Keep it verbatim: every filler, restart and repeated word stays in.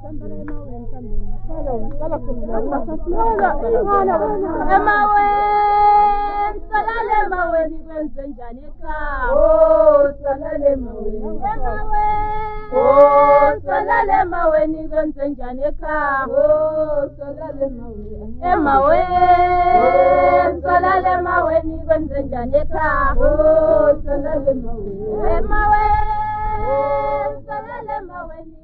Emawen, salale mawen, ikwenzenjani ka. Oh, salale mawen. Emawen, oh, salale mawen, ikwenzenjani ka. Oh, salale mawen. Emawen, salale mawen, ikwenzenjani ka. Oh, salale mawen. Emawen, salale mawen.